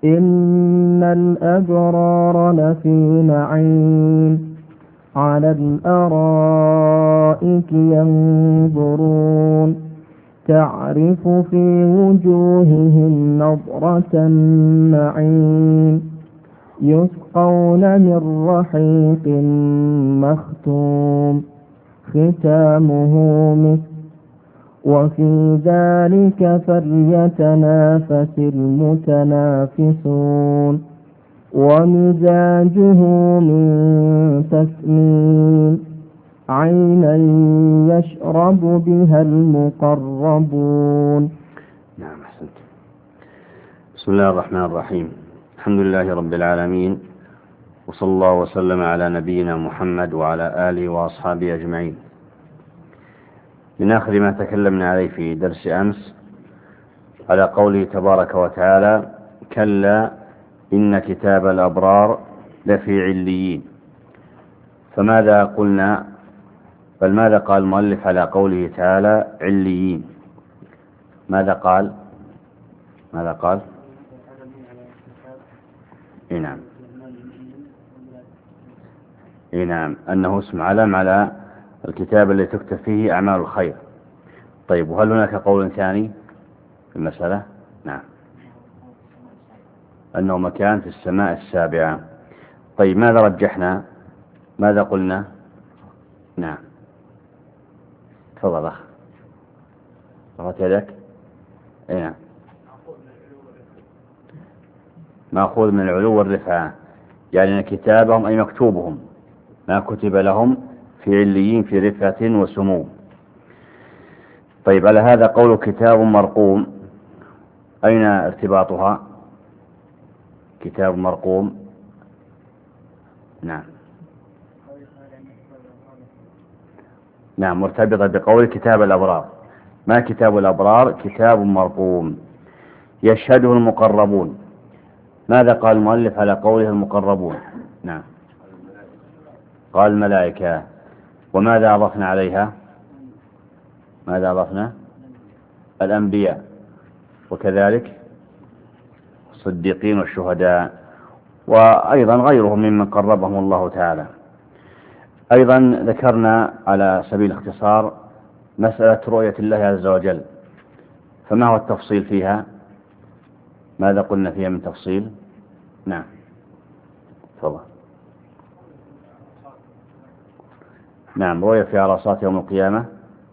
إن الأبرار لفي نعيم على الأرائك ينظرون تعرف في وجوههم نضرة النعيم يسقون من رحيق مختوم ختامه مسك وفي ذلك فليتنافس المتنافسون ومزاجه من تسنيم عينا يشرب بها المقربون. نعم أحسنت. بسم الله الرحمن الرحيم. الحمد لله رب العالمين، وصلى الله وسلم على نبينا محمد وعلى آله وأصحابه أجمعين. من آخر ما تكلمنا عليه في درس أمس على قوله تبارك وتعالى: كلا إن كتاب الأبرار لفي عليين. فماذا قلنا؟ بل ماذا قال المؤلف على قوله تعالى عليين؟ ماذا قال؟ نعم أنه اسم علم على الكتاب الذي تكتب فيه أعمال الخير. طيب، وهل هناك قول ثاني في المسألة؟ نعم، أنه مكان في السماء السابعة. طيب، ماذا رجحنا؟ ماذا قلنا؟ نعم، تفضل أخ، رفعت يدك. نعم، مأخوذ من العلو والرفعة، يعني كتابهم أي مكتوبهم، ما كتب لهم في عليين في رفعة وسمو. طيب، على هذا قول كتاب مرقوم، أين ارتباطها؟ كتاب مرقوم، نعم مرتبطة بقول كتاب الأبرار. ما كتاب الأبرار؟ كتاب مرقوم يشهده المقربون. ماذا قال المؤلف على قوله المقربون؟ نعم، قال الملائكة. وماذا أضفنا عليها؟ ماذا أضفنا؟ الأنبياء، وكذلك الصديقين والشهداء، وأيضا غيرهم ممن قربهم الله تعالى. أيضا ذكرنا على سبيل الاختصار مسألة رؤية الله عز وجل، فما هو التفصيل فيها؟ ماذا قلنا فيها من تفصيل؟ نعم، تفضل. نعم، رؤية في عرصات يوم القيامة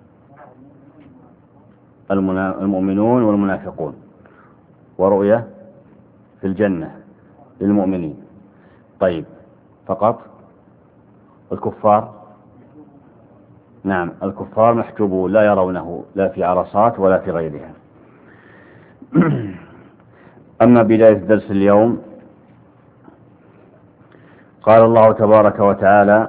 المؤمنون والمنافقون، ورؤية في الجنة للمؤمنين. طيب، فقط الكفار؟ نعم، الكفار محجوبون لا يرونه لا في عرصات ولا في غيرها. أما بداية درس اليوم، قال الله تبارك وتعالى: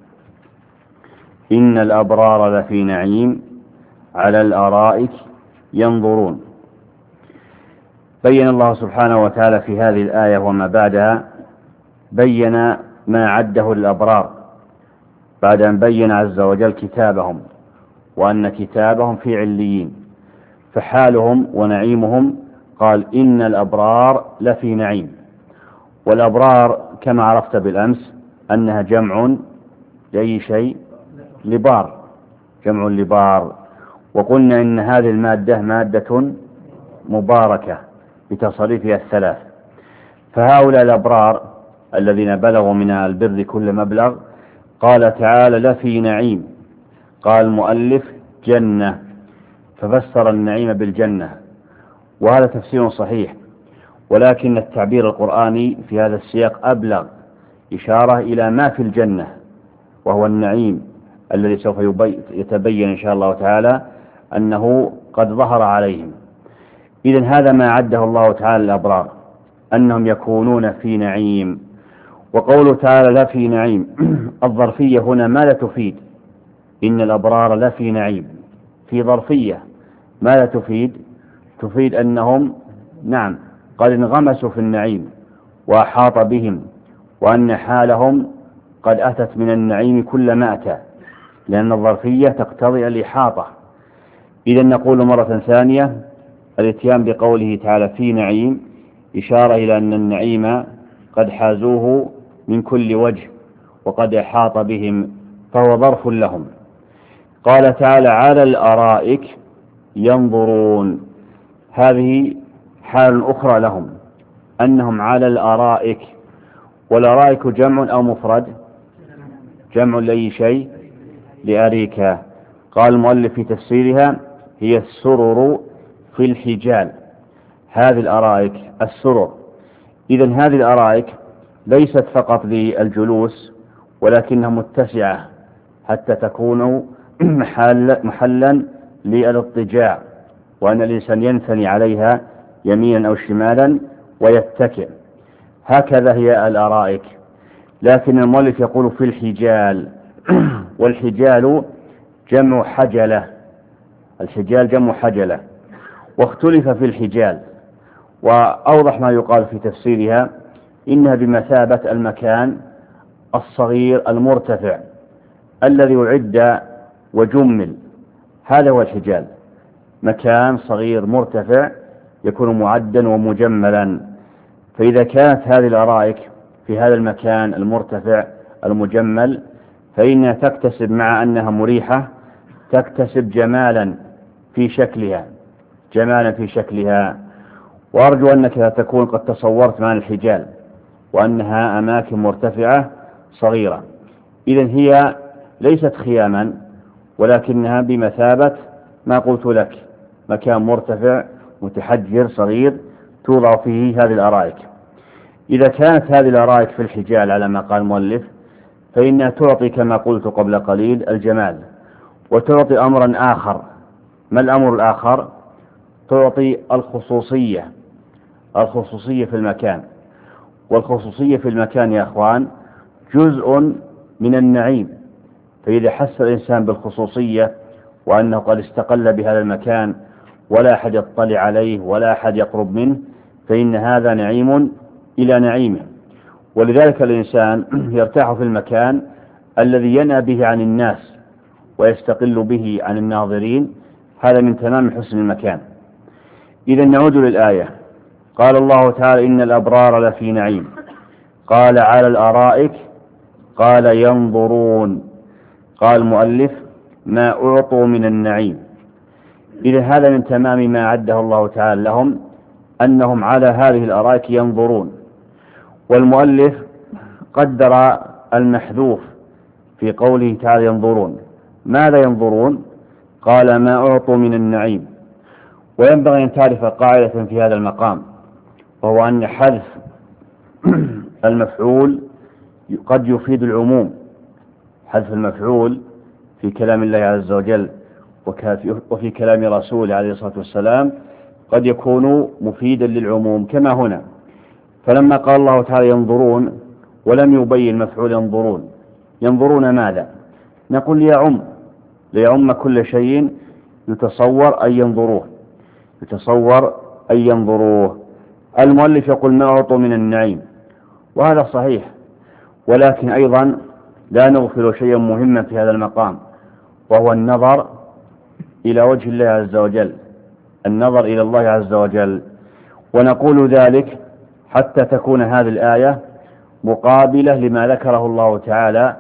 إن الأبرار لفي نعيم على الأرائك ينظرون. بين الله سبحانه وتعالى في هذه الآية وما بعدها، بين ما عده للأبرار بعد أن بين عز وجل كتابهم وأن كتابهم في عليين. فحالهم ونعيمهم قال: إن الأبرار لفي نعيم. والأبرار كما عرفت بالأمس أنها جمع لأي شيء؟ لبار، جمع لبار. وقلنا إن هذه المادة مادة مباركة بتصريفها الثلاث. فهؤلاء الأبرار الذين بلغوا من البر كل مبلغ، قال تعالى: لفي نعيم. قال المؤلف: جنة، ففسر النعيم بالجنة، وهذا تفسير صحيح، ولكن التعبير القرآني في هذا السياق أبلغ، إشارة إلى ما في الجنة وهو النعيم الذي سوف يتبين إن شاء الله تعالى أنه قد ظهر عليهم. إذن هذا ما عده الله تعالى للأبرار، أنهم يكونون في نعيم. وقوله تعالى لفي نعيم، الظرفية هنا ماذا تفيد؟ إن الأبرار لفي نعيم، في ظرفية ماذا تفيد؟ تفيد أنهم نعم قد انغمسوا في النعيم وأحاط بهم، وأن حالهم قد أتت من النعيم كل ما أتى، لأن الظرفية تقتضي الإحاطة. إذن نقول مرة ثانية: الاتيان بقوله تعالى في نعيم إشارة إلى أن النعيم قد حازوه من كل وجه وقد أحاط بهم، فهو ظرف لهم. قال تعالى على الأرائك ينظرون، هذه حال أخرى لهم أنهم على الأرائك. والأرائك جمع أو مفرد؟ جمع لأي شيء؟ لأريكة. قال المؤلف في تفسيرها هي السرر في الحجال، هذه الأرائك السرر. إذن هذه الأرائك ليست فقط للجلوس ولكنها متسعة حتى تكون محلا للاضطجاع، وأن الإنسان ينثني عليها يمينا أو شمالا ويتكئ، هكذا هي الأرائك. لكن المؤلف يقول في الحجال، والحجال جمع حجلة، الحجال جمع حجلة. واختلف في الحجال، وأوضح ما يقال في تفسيرها إنها بمثابة المكان الصغير المرتفع الذي يعد وجمل، هذا هو الحجال، مكان صغير مرتفع يكون معدا ومجملا. فإذا كانت هذه الأرائك في هذا المكان المرتفع المجمل فإنها تكتسب مع أنها مريحة تكتسب جمالا في شكلها، جمالا في شكلها. وأرجو أنك تكون قد تصورت معنى الحجال وأنها أماكن مرتفعة صغيرة. إذن هي ليست خياما ولكنها بمثابة ما قلت لك، مكان مرتفع متحجر صغير توضع فيه هذه الأرائك. إذا كانت هذه الأرائك في الحجال على ما قال المؤلف فإنها تعطي كما قلت قبل قليل الجمال، وتعطي أمرا آخر. ما الأمر الآخر؟ تعطي الخصوصية، الخصوصية في المكان. والخصوصية في المكان يا أخوان جزء من النعيم، فإذا حس الإنسان بالخصوصية وأنه قد استقل بهذا المكان ولا أحد يطلع عليه ولا أحد يقرب منه فإن هذا نعيم إلى نعيمه. ولذلك الإنسان يرتاح في المكان الذي ينأى به عن الناس ويستقل به عن الناظرين، هذا من تمام حسن المكان. إذا نعود للآية. قال الله تعالى إن الأبرار لفي نعيم، قال على الأرائك، قال ينظرون. قال المؤلف ما أعطوا من النعيم. إذا هذا من تمام ما عده الله تعالى لهم أنهم على هذه الأرائك ينظرون. والمؤلف قدر المحذوف في قوله تعالى ينظرون. ماذا ينظرون؟ قال ما أعطوا من النعيم. وينبغي أن تعرف قاعدة في هذا المقام، وهو أن حذف المفعول قد يفيد العموم. حذف المفعول في كلام الله عز وجل وفي كلام رسوله عليه الصلاة والسلام قد يكون مفيدا للعموم كما هنا. فلما قال الله تعالى ينظرون ولم يبين مفعول ينظرون، ينظرون ماذا؟ نقول ليعم كل شيء يتصور أن ينظروه، يتصور أن ينظروه. المؤلف يقول ما أعطوا من النعيم، وهذا صحيح، ولكن أيضا لا نغفل شيئا مهما في هذا المقام، وهو النظر إلى وجه الله عز وجل، النظر إلى الله عز وجل. ونقول ذلك حتى تكون هذه الآية مقابلة لما ذكره الله تعالى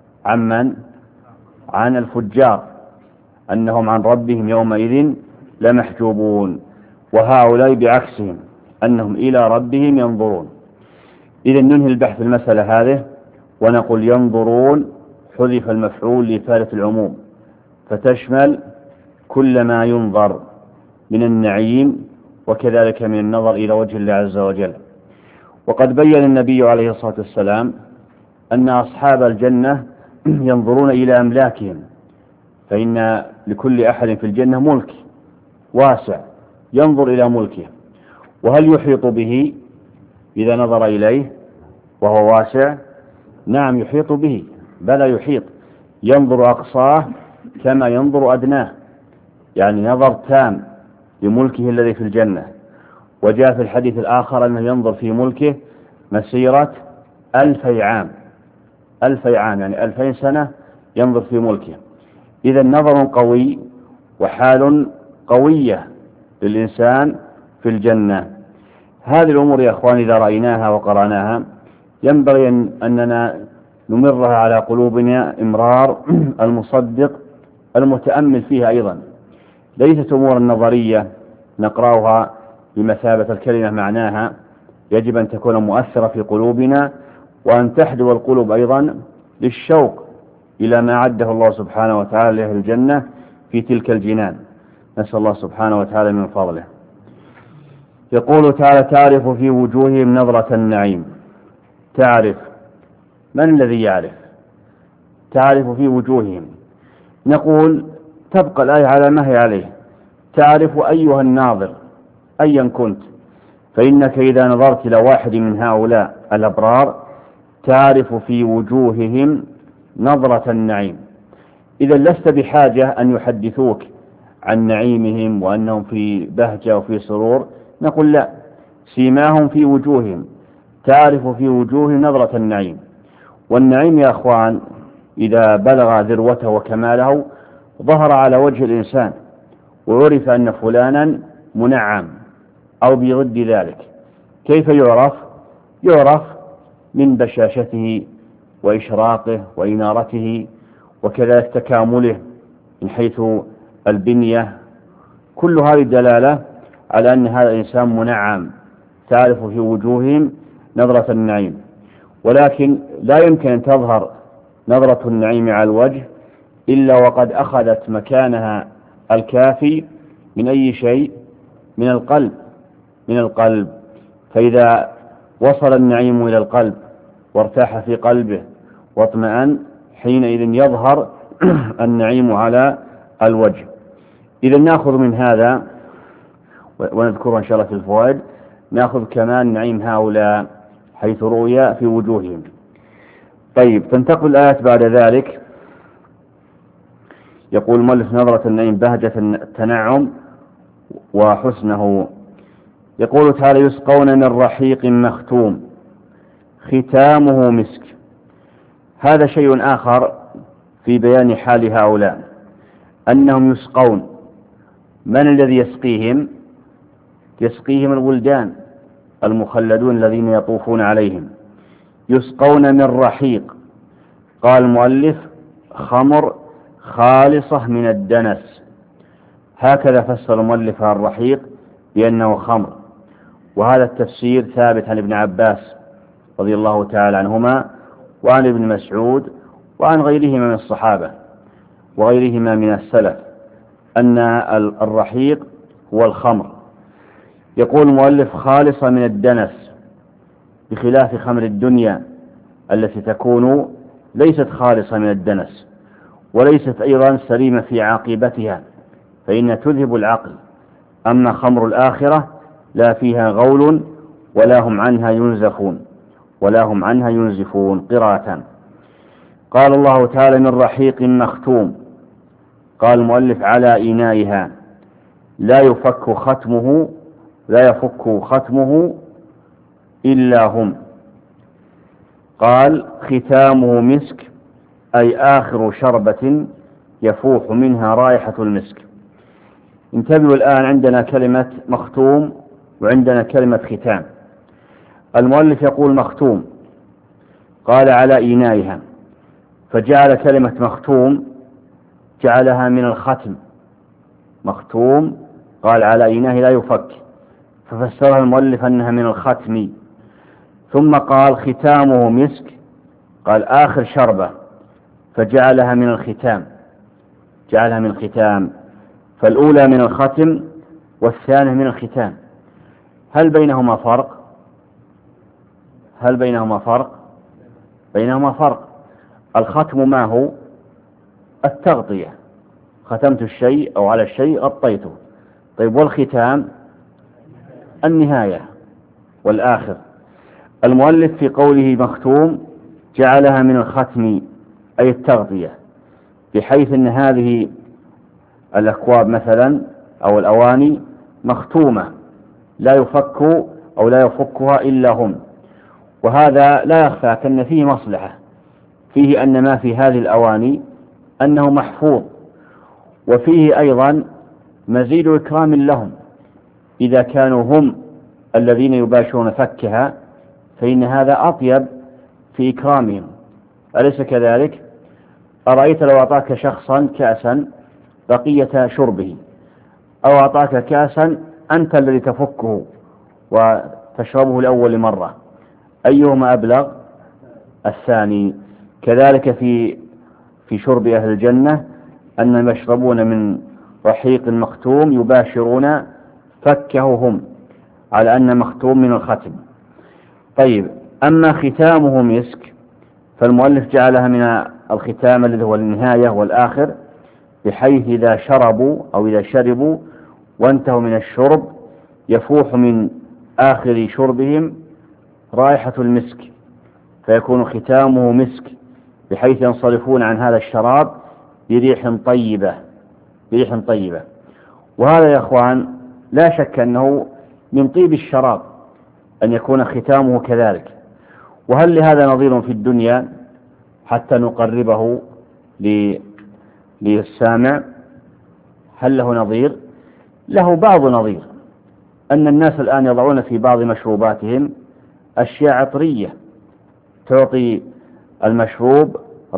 عن الفجار أنهم عن ربهم يومئذ لمحجوبون، وهؤلاء بعكسهم أنهم إلى ربهم ينظرون. إذن ننهي البحث في المسألة هذه ونقول ينظرون حذف المفعول لإفادة العموم، فتشمل كل ما ينظر من النعيم وكذلك من النظر إلى وجه الله عز وجل. وقد بين النبي عليه الصلاة والسلام أن أصحاب الجنة ينظرون إلى أملاكهم، فإن لكل أحد في الجنة ملك واسع ينظر إلى ملكه. وهل يحيط به إذا نظر إليه وهو واسع؟ نعم يحيط به، بل يحيط، ينظر أقصاه كما ينظر أدناه، يعني نظر تام لملكه الذي في الجنة. وجاء في الحديث الآخر أنه ينظر في ملكه مسيرة 1000 عام، 1000 عام يعني 2000 سنة ينظر في ملكه. إذا نظر قوي وحال قوية للإنسان في الجنة. هذه الأمور يا أخوان إذا رأيناها وقرأناها ينبغي أننا نمرها على قلوبنا إمرار المصدق المتأمل فيها أيضا. ليست أمور نظرية نقرأها بمثابة الكلمة معناها، يجب أن تكون مؤثرة في قلوبنا، وأن تحدو القلوب أيضا للشوق إلى ما عده الله سبحانه وتعالى لأهل الجنة في تلك الجنان. نسأل الله سبحانه وتعالى من فضله. يقول تعالى: تعرف في وجوههم نظرة النعيم. تعرف، من الذي يعرف؟ تعرف في وجوههم، نقول تبقى الآية على ما هي عليه. تعرف أيها الناظر أيا كنت، فإنك إذا نظرت إلى واحد من هؤلاء الأبرار تعرف في وجوههم نظرة النعيم. إذا لست بحاجة أن يحدثوك عن نعيمهم وأنهم في بهجة وفي سرور، نقول لا، سيماهم في وجوههم، تعرف في وجوههم نظرة النعيم. والنعيم يا أخوان إذا بلغ ذروته وكماله ظهر على وجه الإنسان، وعرف أن فلانا منعم أو بضد ذلك. كيف يعرف؟ يعرف من بشاشته وإشراقه وإنارته، وكذلك تكامله من حيث البنية. كل هذه دلالة على أن هذا الإنسان منعم، تعرف في وجوههم نظرة النعيم. ولكن لا يمكن أن تظهر نظرة النعيم على الوجه إلا وقد أخذت مكانها الكافي من أي شيء؟ من القلب. من القلب. فإذا وصل النعيم إلى القلب وارتاح في قلبه واطمأن، حينئذ يظهر النعيم على الوجه. إذا نأخذ من هذا ونذكره إن شاء الله في الفوائد، نأخذ كمان نعيم هؤلاء حيث رؤيا في وجوههم. طيب، تنتقل الآيات بعد ذلك. يقول المؤلف: نظرة النعيم بهجة التنعم وحسنه. يقول تعالى: يسقون من رحيق مختوم ختامه مسك. هذا شيء آخر في بيان حال هؤلاء، أنهم يسقون. من الذي يسقيهم؟ يسقيهم الولدان المخلدون الذين يطوفون عليهم. يسقون من رحيق. قال المؤلف: خمر خالصة من الدنس. هكذا فسر المؤلف الرحيق بأنه خمر، وهذا التفسير ثابت عن ابن عباس رضي الله تعالى عنهما، وعن ابن مسعود، وعن غيرهما من الصحابة وغيرهما من السلف، أن الرحيق هو الخمر. يقول المؤلف: خالصة من الدنس، بخلاف خمر الدنيا التي تكون ليست خالصة من الدنس، وليست أيضا سليمة في عاقبتها، فإن تذهب العقل. أما خمر الآخرة لا فيها غول ولا هم عنها ينزفون، ولا هم عنها ينزفون. قراءة. قال الله تعالى: من رحيق مختوم. قال المؤلف: على إنائها، لا يفك ختمه إلا هم. قال: ختامه مسك، أي آخر شربة يفوح منها رائحة المسك. انتبهوا الآن، عندنا كلمة مختوم وعندنا كلمة ختام. المؤلف يقول مختوم، قال على إنائها، فجعل كلمة مختوم جعلها من الختم. مختوم قال على إنائه لا يفك، ففسرها المؤلف أنها من الختم. ثم قال ختامه مسك، قال آخر شربة، فجعلها من الختام، جعلها من الختام. فالأولى من الختم والثانية من الختام. هل بينهما فرق؟ بينهما فرق. الختم ما هو؟ التغطية، ختمت الشيء أو على الشيء غطيته. طيب، والختام النهاية والآخر. المؤلف في قوله مختوم جعلها من الختم، أي التغطية، بحيث أن هذه الأكواب مثلا أو الأواني مختومة لا يفك أو لا يفكها إلا هم. وهذا لا يخفى أن فيه مصلحة، فيه أن ما في هذه الأواني أنه محفوظ، وفيه أيضا مزيد إكرام لهم إذا كانوا هم الذين يباشرون فكها، فإن هذا أطيب في إكرامهم، أليس كذلك؟ أرأيت لو أعطاك شخصا كأسا بقية شربه، أو أعطاك كأسا أنت الذي تفكه وتشربه لأول مرة، أيهما أبلغ؟ الثاني. كذلك في شرب أهل الجنة أنهم يشربون من رحيق مختوم يباشرون فكه هم، على أن مختوم من الختم. طيب، أما ختامه مسك فالمؤلف جعلها من الختام الذي هو النهاية والآخر، بحيث إذا شربوا أو إذا شربوا وانتهوا من الشرب يفوح من آخر شربهم رائحة المسك، فيكون ختامه مسك، بحيث ينصرفون عن هذا الشراب بريح طيبة. وهذا يا أخوان لا شك أنه من طيب الشراب أن يكون ختامه كذلك. وهل لهذا نظير في الدنيا حتى نقربه للسامع؟ هل له نظير؟ له بعض نظير، أن الناس الآن يضعون في بعض مشروباتهم أشياء عطرية تعطي المشروب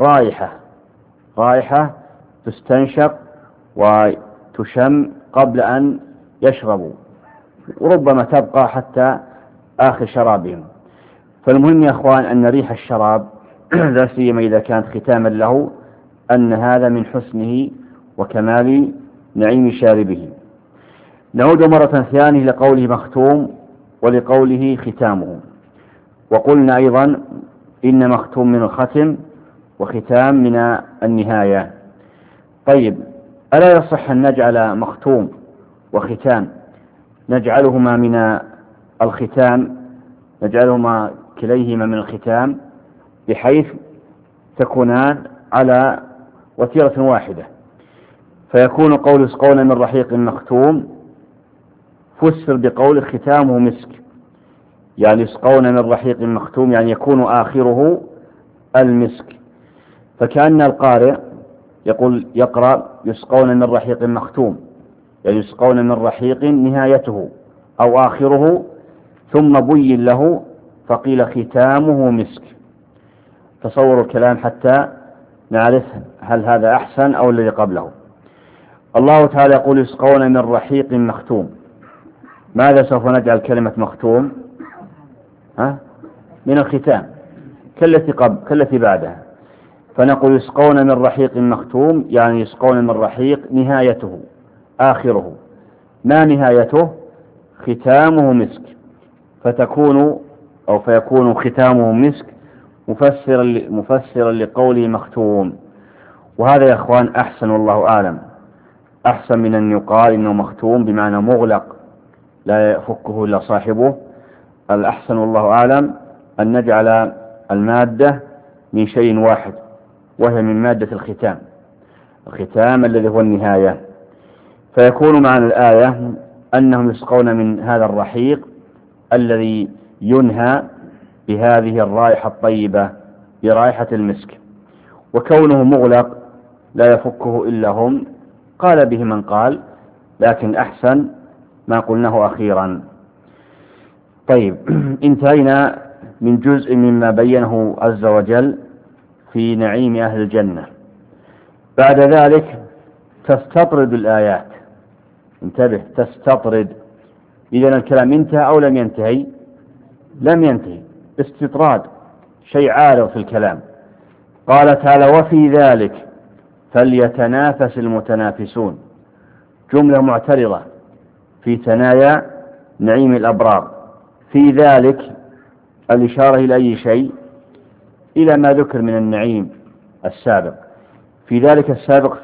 رائحة تستنشق وتشم قبل أن يشربوا، وربما تبقى حتى آخر شرابهم. فالمهم يا أخوان أن ريح الشراب لا سيما إذا كانت ختاما له، أن هذا من حسنه وكمال نعيم شاربه. نعود مرة ثانية لقوله مختوم ولقوله ختامه. وقلنا أيضا إن مختوم من الختم وختام من النهاية. طيب، ألا يصح أن نجعل مختوم وختام نجعلهما من الختام، نجعلهما كليهما من الختام، بحيث تكونان على وتيرة واحدة، فيكون قول يسقون من رحيق مختوم فسر بقول ختامه مسك، يعني يسقون من رحيق مختوم يعني يكون آخره المسك. فكأن القارئ يقرأ يسقون من رحيق مختوم، يعني يسقون من رحيق نهايته أو آخره ثم بين له فقيل ختامه مسك. تصوروا الكلام حتى نعرف هل هذا أحسن أو الذي قبله. الله تعالى يقول يسقون من رحيق مختوم، ماذا سوف نجعل كلمة مختوم؟ من الختام كالتي بعدها، فنقول يسقون من رحيق مختوم يعني يسقون من رحيق نهايته آخره. ما نهايته؟ ختامه مسك، فيكون ختامه مسك مفسرا لقوله مختوم. وهذا يا أخوان أحسن والله أعلم، أحسن من أن يقال إنه مختوم بمعنى مغلق لا يفكه إلا صاحبه. الأحسن والله أعلم أن نجعل المادة من شيء واحد، وهي من مادة الختام الذي هو النهاية. فيكون معنى الآية أنهم يسقون من هذا الرحيق الذي ينهى بهذه الرائحة الطيبة برائحة المسك، وكونه مغلق لا يفكه إلا هم قال به من قال، لكن أحسن ما قلناه أخيرا. طيب، انتهينا من جزء مما بينه عز وجل في نعيم أهل الجنة. بعد ذلك تستطرد الآيات، انتبه، تستطرد. إذن الكلام انتهى أو لم ينتهي؟ لم ينتهي، استطراد، شيء عارض في الكلام. قال تعالى وفي ذلك فليتنافس المتنافسون، جملة معترضة في ثنايا نعيم الأبرار. في ذلك الإشارة إلى أي شيء؟ إلى ما ذكر من النعيم السابق. في ذلك السابق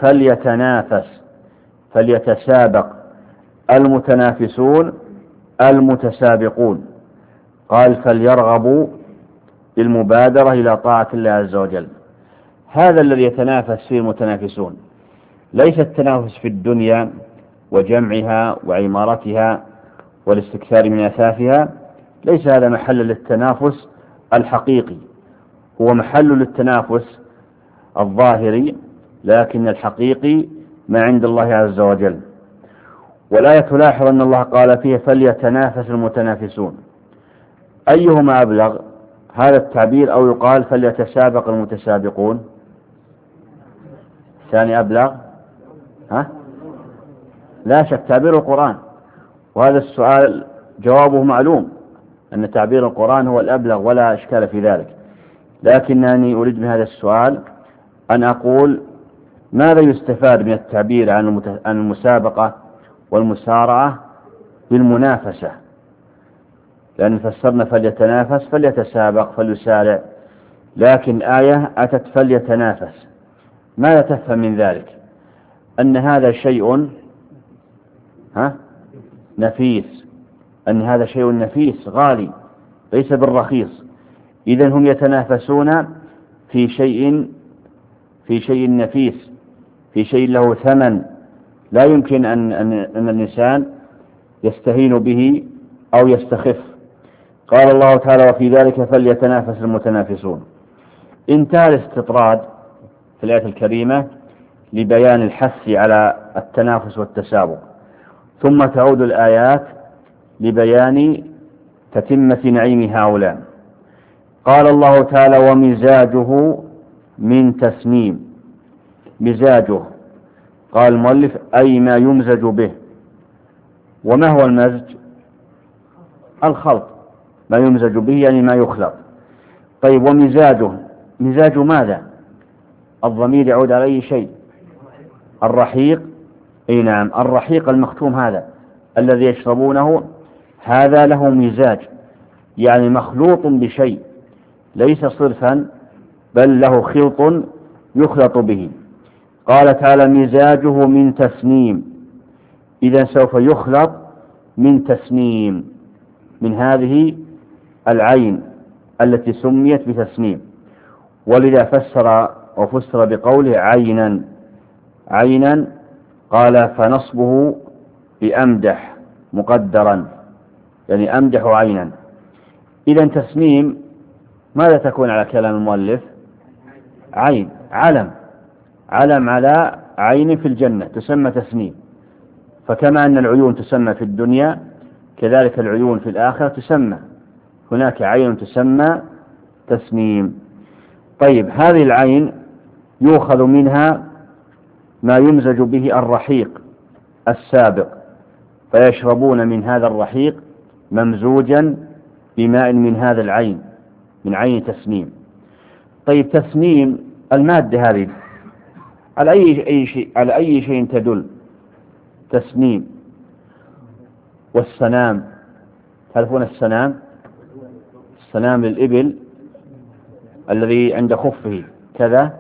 فليتسابق المتنافسون المتسابقون، قال فليرغبوا بالمبادرة إلى طاعة الله عز وجل. هذا الذي يتنافس فيه المتنافسون، ليس التنافس في الدنيا وجمعها وعمارتها والاستكثار من أثاثها، ليس هذا محل للتنافس الحقيقي، هو محل للتنافس الظاهري، لكن الحقيقي ما عند الله عز وجل. والآية تلاحظ أن الله قال فيه فليتنافس المتنافسون. أيهما أبلغ، هذا التعبير أو يقال فليتسابق المتسابقون؟ ثاني أبلغ. لا شك تعبير القرآن، وهذا السؤال جوابه معلوم أن تعبير القرآن هو الأبلغ ولا إشكال في ذلك، لكنني أريد من هذا السؤال أن أقول ماذا يستفاد من التعبير عن المسابقة والمسارعة بالمنافسة؟ لأن فسرنا فليتنافس فليتسابق فليسارع، لكن آية أتت فليتنافس. ماذا تفهم من ذلك؟ أن هذا شيء نفيس، أن هذا شيء نفيس غالي ليس بالرخيص. إذن هم يتنافسون في شيء نفيس، في شيء له ثمن لا يمكن أن الإنسان يستهين به أو يستخف. قال الله تعالى وفي ذلك فليتنافس المتنافسون. انتهى الاستطراد في الآية الكريمة لبيان الحث على التنافس والتسابق، ثم تعود الآيات لبيان تتمة نعيم هؤلاء. قال الله تعالى ومزاجه من تسنيم. مزاجه قال المؤلف أي ما يمزج به. وما هو المزج؟ الخلط، ما يمزج به يعني ما يخلط. طيب ومزاجه، مزاج ماذا؟ الضمير يعود على أي شيء؟ الرحيق. أي نعم، الرحيق المختوم هذا الذي يشربونه، هذا له مزاج، يعني مخلوط بشيء ليس صرفا بل له خلط يخلط به. قال تعالى مزاجه من تسنيم، إذا سوف يخلط من تسنيم، من هذه العين التي سميت بتسنيم، ولذا فسر بقوله عينا. عينا قال فنصبه بأمدح مقدرا، يعني أمدح عينا. إذا تسنيم ماذا تكون على كلام المؤلف؟ عين، علم على عين في الجنة تسمى تسنيم. فكما أن العيون تسمى في الدنيا كذلك العيون في الآخرة تسمى، هناك عين تسمى تسنيم. طيب هذه العين يؤخذ منها ما يمزج به الرحيق السابق، فيشربون من هذا الرحيق ممزوجا بماء من هذا العين، من عين تسنيم. طيب تسنيم المادة هذه على أي شيء تدل؟ تسنيم والسنام، تعرفون السنام؟ السنام للإبل الذي عند خفه كذا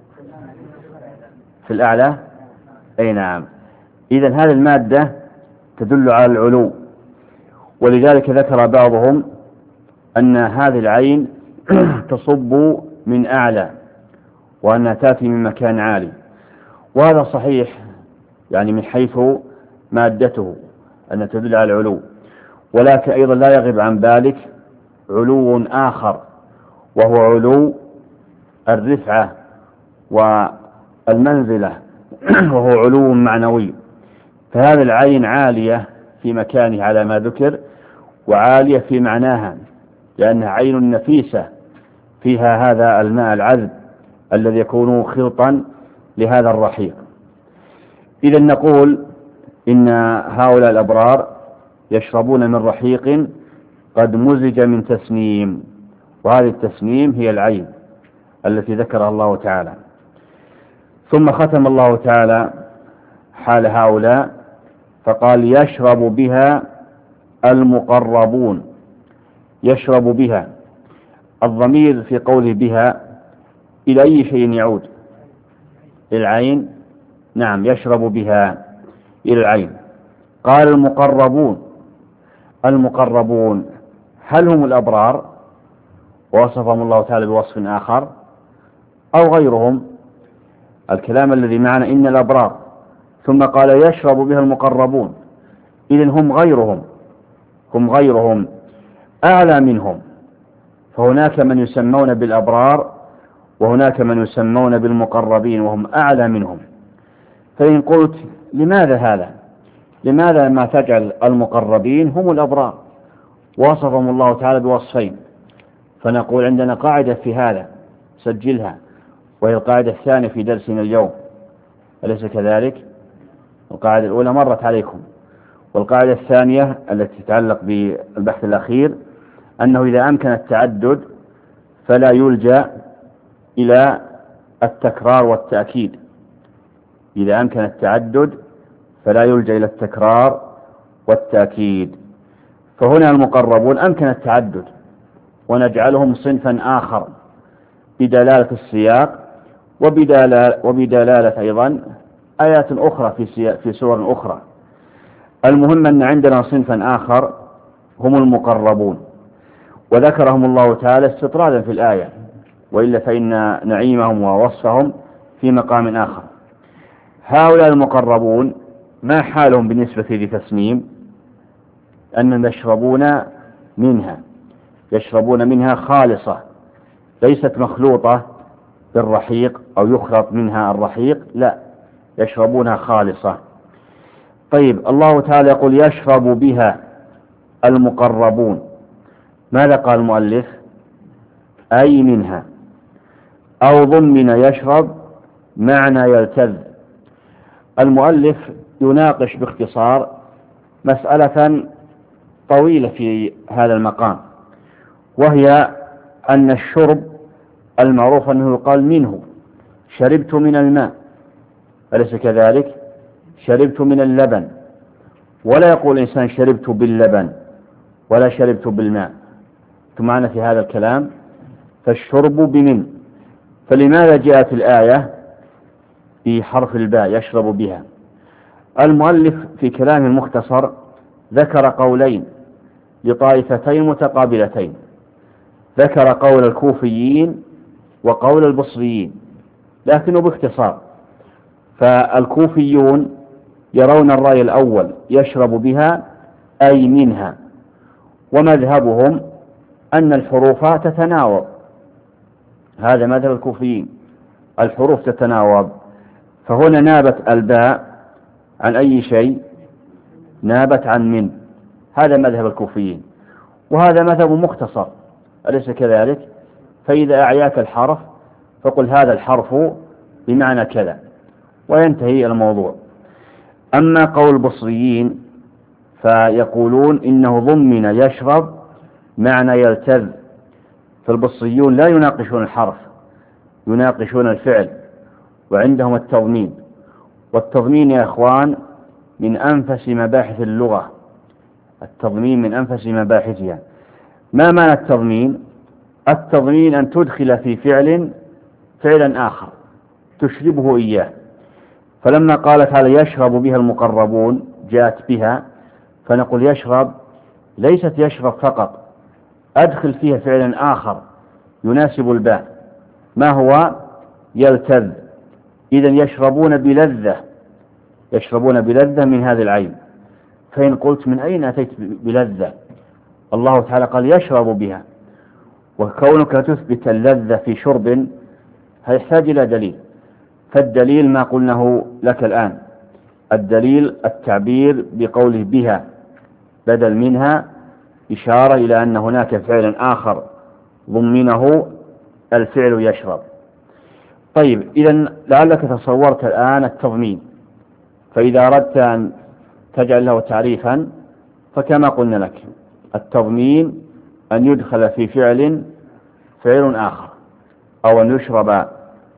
في الأعلى. أي نعم، إذن هذه المادة تدل على العلو، ولذلك ذكر بعضهم أن هذه العين تصب من أعلى وأنها تأتي من مكان عالي، وهذا صحيح يعني من حيث مادته أن تدل على العلو، ولكن أيضا لا يغيب عن ذلك علو آخر وهو علو الرفعة والمنزلة وهو علو معنوي. فهذه العين عالية في مكانه على ما ذكر، وعالية في معناها لأنها عين نفيسة فيها هذا الماء العذب الذي يكون خلطا لهذا الرحيق. إذا نقول إن هؤلاء الأبرار يشربون من رحيق قد مزج من تسنيم، وهذه التسنيم هي العين التي ذكرها الله تعالى. ثم ختم الله تعالى حال هؤلاء فقال يشرب بها المقربون. يشرب بها، الضمير في قوله بها إلى أي شيء يعود؟ العين. نعم، يشرب بها إلى العين. قال المقربون. المقربون هل هم الأبرار ووصفهم الله تعالى بوصف آخر أو غيرهم؟ الكلام الذي معنا إن الأبرار، ثم قال يشرب بها المقربون، إذن هم غيرهم أعلى منهم. فهناك من يسمون بالأبرار وهناك من يسمون بالمقربين وهم أعلى منهم. فإن قلت لماذا هذا؟ لماذا ما تجعل المقربين هم الأبرار؟ وصفهم الله تعالى بوصفين، فنقول عندنا قاعدة في هذا سجلها، وهي القاعدة الثانية في درسنا اليوم، أليس كذلك؟ القاعدة الأولى مرت عليكم، والقاعدة الثانية التي تتعلق بالبحث الأخير أنه إذا أمكن التعدد فلا يلجأ إلى التكرار والتأكيد. إذا أمكن التعدد فلا يلجأ إلى التكرار والتأكيد. فهنا المقربون أمكن التعدد ونجعلهم صنفا آخر بدلالة السياق وبدلالة أيضا آيات أخرى في سور أخرى. المهم أن عندنا صنفا آخر هم المقربون، وذكرهم الله تعالى استطرادا في الآية، وإلا فإن نعيمهم ووصفهم في مقام آخر. هؤلاء المقربون ما حالهم بالنسبة لتسنيم؟ أنهم يشربون منها خالصة، ليست مخلوطة بالرحيق أو يخلط منها الرحيق، لا، يشربونها خالصة. طيب، الله تعالى يقول يشرب بها المقربون، ماذا قال المؤلف؟ أي منها، أو ضمن يشرب معنى يلتذ. المؤلف يناقش باختصار مسألة طويلة في هذا المقام، وهي أن الشرب المعروف أنه يقال منه، شربت من الماء، أليس كذلك؟ شربت من اللبن، ولا يقول الإنسان شربت باللبن ولا شربت بالماء. معنا في هذا الكلام؟ فالشرب بمن. فلماذا جاءت الآية بحرف الباء يشرب بها؟ المؤلف في كلام المختصر ذكر قولين لطائفتين متقابلتين، ذكر قول الكوفيين وقول البصريين، لكنه باختصار. فالكوفيون يرون الرأي الأول يشرب بها أي منها، ومذهبهم أن الحروف تتناوب، هذا مذهب الكوفيين، الحروف تتناوب. فهنا نابت الباء عن أي شيء؟ نابت عن من، هذا مذهب الكوفيين، وهذا مذهب مختصر، أليس كذلك؟ فإذا أعياك الحرف فقل هذا الحرف بمعنى كذا وينتهي الموضوع. أما قول البصريين فيقولون إنه ضمن يشرب معنى يلتذ. فالبصريون لا يناقشون الحرف، يناقشون الفعل، وعندهم التضمين. والتضمين يا إخوان من أنفس مباحث اللغة، التضمين من أنفس مباحثها. ما معنى التضمين؟ التضمين أن تدخل في فعلا آخر تشربه إياه. فلما قالت هذا يشرب بها المقربون جاءت بها، فنقول يشرب ليست يشرب فقط، أدخل فيها فعلا آخر يناسب الباء، ما هو؟ يلتذ. إذن يشربون بلذة، يشربون بلذة من هذه العين. فإن قلت من أين أتيت بلذة؟ الله تعالى قال يشرب بها، وكونك تثبت اللذة في شرب هيحتاج إلى دليل. فالدليل ما قلناه لك الآن، الدليل التعبير بقوله بها بدل منها، إشارة إلى أن هناك فعل آخر ضمنه الفعل يشرب. طيب، إذن لعلك تصورت الآن التضمين، فإذا أردت أن تجعل له تعريفا فكما قلنا لك التضمين أن يدخل في فعل آخر، أو أن يشرب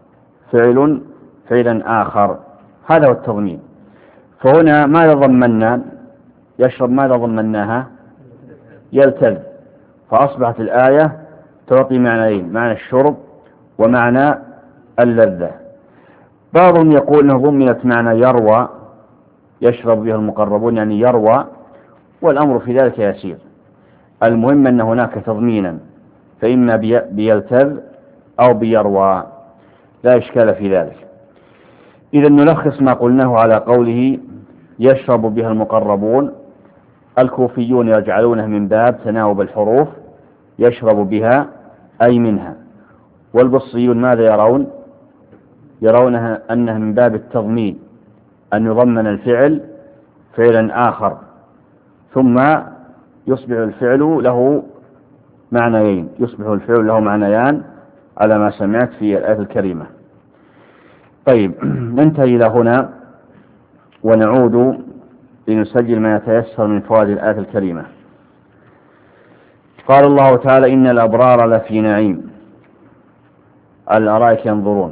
فعلا آخر، هذا هو التضمين. فهنا ماذا ضمنا؟ يشرب ماذا ضمناها؟ يلتذ. فأصبحت الآية تعطي معنيين، معنى الشرب ومعنى اللذة. بعضهم يقول أنه ضمنت معنى يروى، يشرب بها المقربون يعني يروى، والأمر في ذلك يسير. المهم أن هناك تضمينا، فإما بيلتذ أو بيروى، لا إشكال في ذلك. إذا نلخص ما قلناه على قوله يشرب بها المقربون. الكوفيون يجعلونه من باب تناوب الحروف، يشرب بها أي منها. والبصريون ماذا يرون؟ يرونها أنها من باب التضمين، أن يضمن الفعل فعلا آخر، ثم يصبح الفعل له معنيين، يصبح الفعل له معنيان على ما سمعت في الآية الكريمة. طيب، ننتهي إلى هنا ونعود لنسجل ما يتيسر من فوائد الآية الكريمة. قال الله تعالى: إن الأبرار لفي نعيم على الأرائك ينظرون،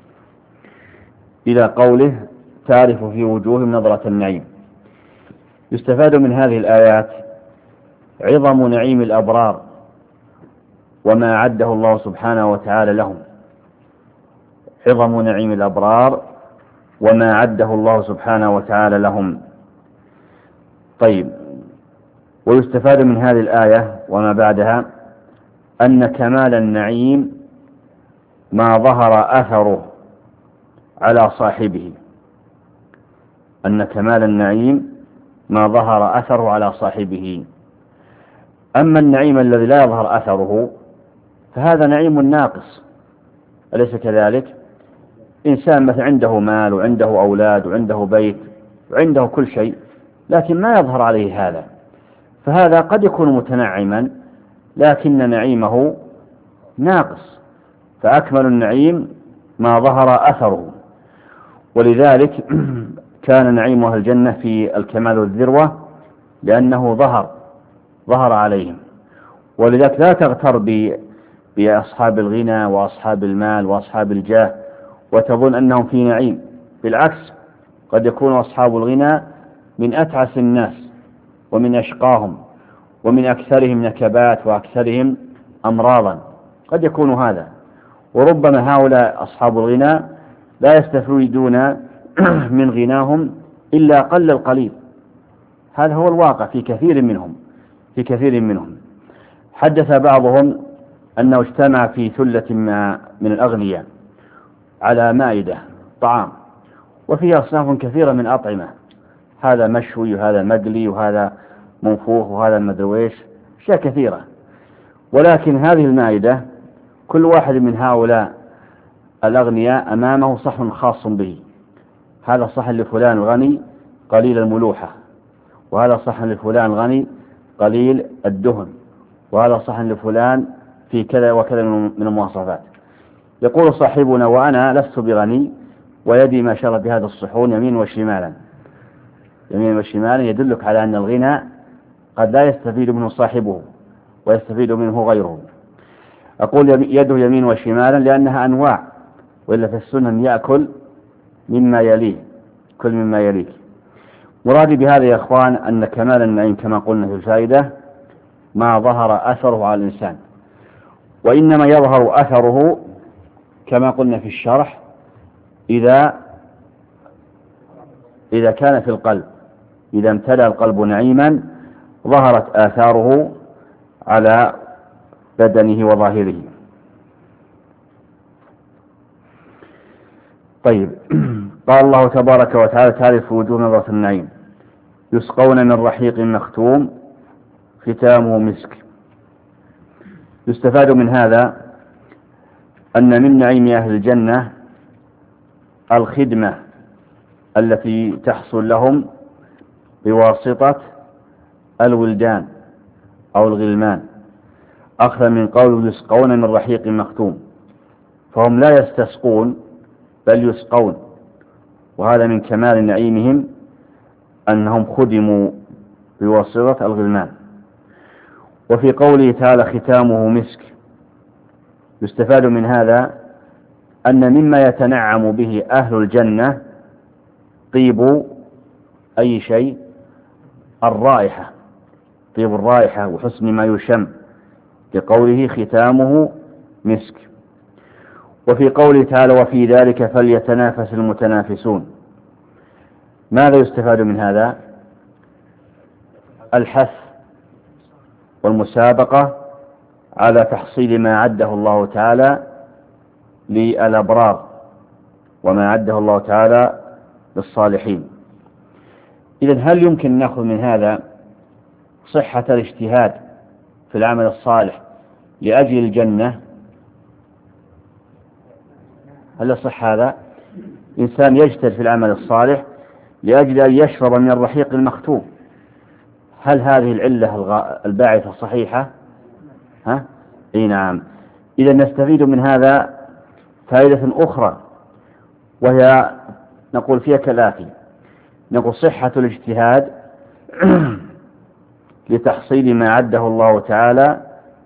إلى قوله: تعرف في وجوههم نظرة النعيم. يستفاد من هذه الآيات عظم نعيم الأبرار وما أعده الله سبحانه وتعالى لهم، عظم نعيم الأبرار وما أعده الله سبحانه وتعالى لهم. طيب، ويستفاد من هذه الآية وما بعدها أن كمال النعيم ما ظهر أثره على صاحبه، أن كمال النعيم ما ظهر أثره على صاحبه. أما النعيم الذي لا يظهر أثره فهذا نعيم ناقص، أليس كذلك؟ إنسان مثلا عنده مال وعنده أولاد وعنده بيت وعنده كل شيء، لكن ما يظهر عليه هذا، فهذا قد يكون متنعما لكن نعيمه ناقص، فأكمل النعيم ما ظهر أثره. ولذلك كان نعيم أهل الجنة في الكمال والذروة لأنه ظهر عليهم. ولذلك لا تغتر بأصحاب الغنى وأصحاب المال وأصحاب الجاه وتظن أنهم في نعيم، بالعكس، قد يكون أصحاب الغنى من أتعس الناس ومن أشقاهم ومن أكثرهم نكبات وأكثرهم أمراضا، قد يكون هذا. وربما هؤلاء أصحاب الغنى لا يستفيدون من غناهم إلا قل القليل، هذا هو الواقع في كثير منهم. حدث بعضهم أنه اجتمع في ثلة من الأغنياء على مائدة طعام وفيها أصناف كثيرة من أطعمة، هذا مشوي وهذا مقلي وهذا منفوخ وهذا مدرويش، أشياء كثيرة. ولكن هذه المائدة كل واحد من هؤلاء الأغنياء أمامه صحن خاص به، هذا صحن لفلان الغني قليل الملوحة، وهذا صحن لفلان الغني قليل الدهن، وهذا صحن لفلان في كذا وكذا من المواصفات. يقول صاحبنا: وأنا لست بغني ويدي ما شرب بهذا الصحون يمين وشمالا. يمين وشمالا يدلك على أن الغنى قد لا يستفيد منه صاحبه ويستفيد منه غيره. أقول يده يمين وشمالا لأنها أنواع، وإلا في السنن يأكل مما يليه، كل مما يليك. مرادي بهذا يا إخوان أن كمال النعيم كما قلنا في الفائدة ما ظهر أثره على الإنسان، وإنما يظهر أثره كما قلنا في الشرح إذا كان في القلب، إذا امتلأ القلب نعيما ظهرت آثاره على بدنه وظاهره. طيب، قال الله تبارك وتعالى: تعرف وجوه نظرة النعيم يسقون من رحيق مختوم ختامه مسك. يستفاد من هذا أن من نعيم أهل الجنة الخدمة التي تحصل لهم بواسطة الولدان أو الغلمان، أخذ من قول يسقون من رحيق مختوم، فهم لا يستسقون بل يسقون، وهذا من كمال نعيمهم أنهم خدموا بواسطة الغلمان. وفي قوله تعالى: ختامه مسك، يستفاد من هذا أن مما يتنعم به أهل الجنة طيب أي شيء، الرائحة، طيب الرائحة وحسن ما يشم، لقوله ختامه مسك. وفي قوله تعالى: وفي ذلك فليتنافس المتنافسون، ماذا يستفاد من هذا؟ الحث والمسابقة على تحصيل ما عده الله تعالى للأبرار وما عده الله تعالى للصالحين. إذن هل يمكن نأخذ من هذا صحة الاجتهاد في العمل الصالح لأجل الجنة؟ هل يصح هذا؟ إنسان يجتهد في العمل الصالح لأجل أن يشرب من الرحيق المختوم. هل هذه العلة الباعثة صحيحة؟ أي نعم. إذا نستفيد من هذا فائدة أخرى، وهي نقول فيها كالآتي: نقول صحة الاجتهاد لتحصيل ما عده الله تعالى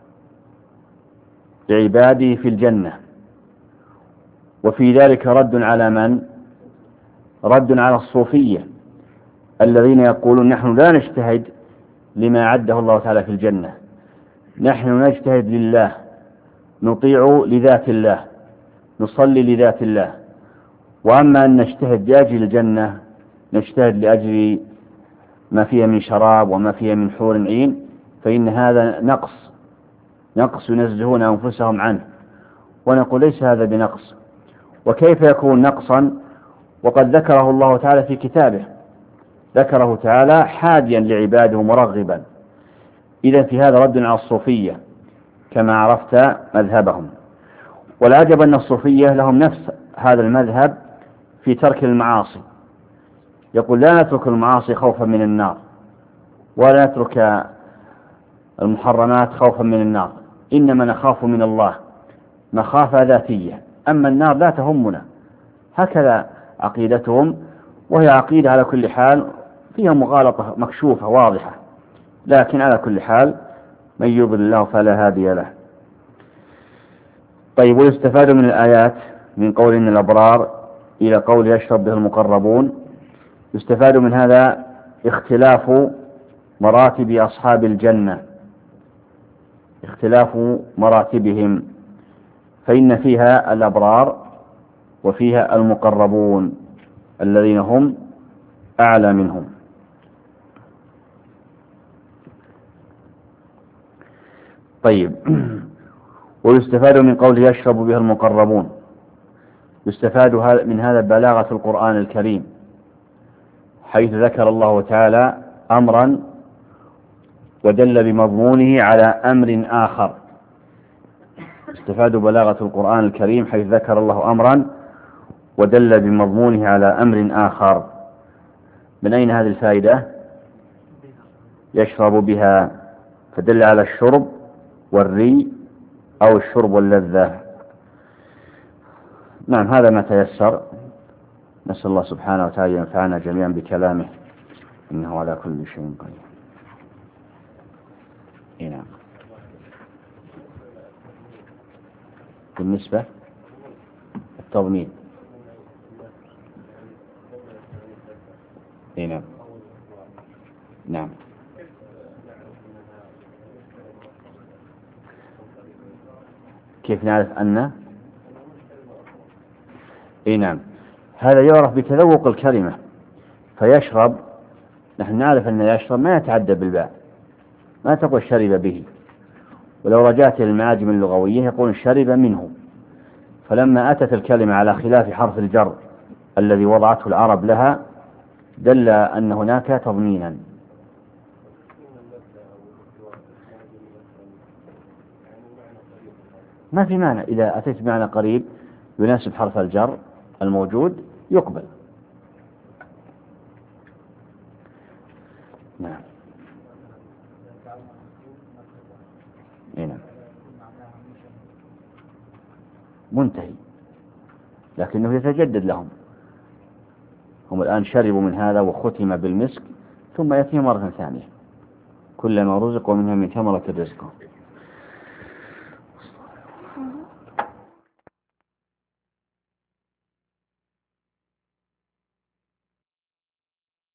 لعباده في الجنة، وفي ذلك رد على من؟ رد على الصوفية الذين يقولون نحن لا نجتهد لما عده الله تعالى في الجنة، نحن نجتهد لله، نطيع لذات الله، نصلي لذات الله، وأما أن نجتهد لأجل الجنة نجتهد لأجل ما فيها من شراب وما فيها من حور عين، فإن هذا نقص ينزهون أنفسهم عنه. ونقول ليس هذا بنقص. وكيف يكون نقصا وقد ذكره الله تعالى في كتابه؟ ذكره تعالى حاديا لعباده مرغبا. إذن في هذا رد على الصوفية كما عرفت مذهبهم. والعجب أن الصوفية لهم نفس هذا المذهب في ترك المعاصي. يقول لا نترك المعاصي خوفا من النار، ولا نترك المحرمات خوفا من النار، إنما نخاف من الله مخافة ذاتية، أما النار لا تهمنا. هكذا عقيدتهم، وهي عقيدة على كل حال فيها مغالطة مكشوفة واضحة، لكن على كل حال من يضل الله فلا هادي له. طيب، ويستفاد من الآيات من قول إن الأبرار إلى قول يشرب به المقربون، يستفاد من هذا اختلاف مراتب أصحاب الجنة، اختلاف مراتبهم، فإن فيها الأبرار وفيها المقربون الذين هم أعلى منهم. طيب، ويستفاد من قول يشرب به المقربون، يستفاد من هذا بلاغة القرآن الكريم، حيث ذكر الله تعالى أمرا ودل بمضمونه على أمر آخر. يستفاد بلاغة القرآن الكريم حيث ذكر الله أمرا ودل بمضمونه على أمر آخر. من أين هذه الفائدة؟ يشرب بها، فدل على الشرب والري أو الشرب واللذة. نعم، هذا ما تيسر. نسأل الله سبحانه وتعالى ينفعنا جميعا بكلامه، إنه على كل شيء قدير. نعم. بالنسبة التضمين، نعم نعم كيف نعرف أن؟ نعم، هذا يعرف بتذوق الكلمة. فيشرب، نحن نعرف أن يشرب ما يتعدى بالباء، ما تقول شرب به. ولو رجعت إلى المعاجم اللغوية يقول شرب منه. فلما أتت الكلمة على خلاف حرف الجر الذي وضعته العرب لها دل أن هناك تضمينا. ما في معنى، إذا أتيت بمعنى قريب يناسب حرف الجر الموجود يقبل. نعم. نعم، منتهي، لكنه يتجدد لهم. هم الآن شربوا من هذا وختم بالمسك، ثم يأتي مرة ثانية كلما رزقوا منها من ثمرة رزقه.